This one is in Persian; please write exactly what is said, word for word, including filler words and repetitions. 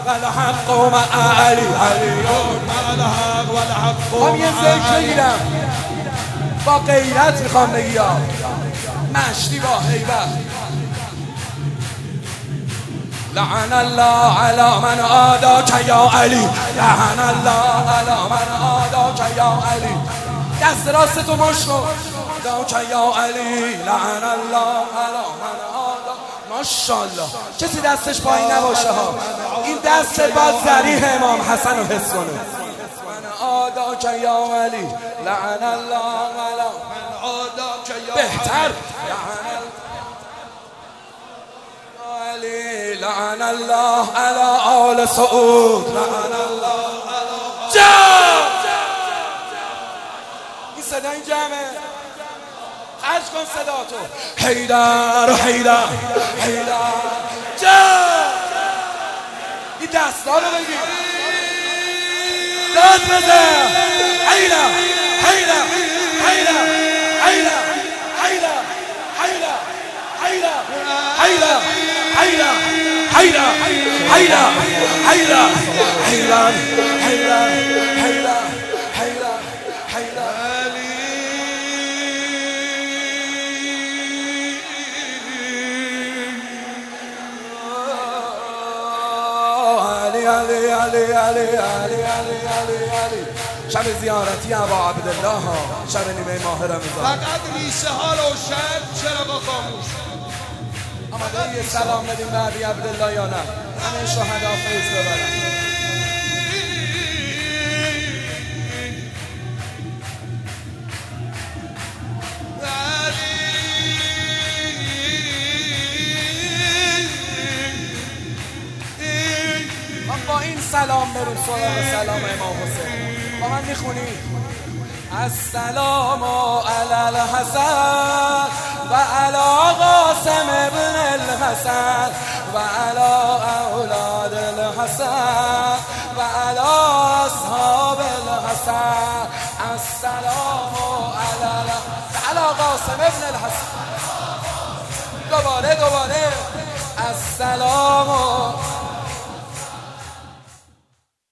والحق مع علی علی مع الحق والحق هم یه ذکر بگیرم با غیرت میخوام بگیرم مشتی با هیبت لعن الله على من عاداك یا علی لعن الله على من عاداك یا علی دست راست تو مشکو عاداک یا علی لعن الله على من عاداک ماشاءالله کسی دستش پایین نباشه ها این دست باز ذریح امام حسن و حس کنه من عاداک یا علی لعن الله على من عاداک یا بهتر لعن الله على آل سعود لعن الله على جا این صدا این جمعه خرج کن صدا تو حیدر حیدر حیدر جا این دستا رو بگیر داد بزن حیدر حیدر حیدر حیدر حیدر حیدر حیدر حیدر حیدر حیدر حیدر حیدر حیدر حیدر حیدر حیدر حیدر علی علی علی علی علی علی علی علی شب زیارتی ابا عبدالله ها شب نیمه ماه رمضان فقط ریشه ها روشن چراغ خاموش آماده یه سلام بدیم به ابی عبدالله یا نه همه شهدا فیض ببرن ما با این سلام بریم سراغ سلام امام حسین با من میخونیم السلام علی الحسن و علی قاسم ابن الحسن و علی اولاد الحسن و علی اصحاب الحسن السلام علی علی قاسم ابن الحسن دوباره دوباره السلام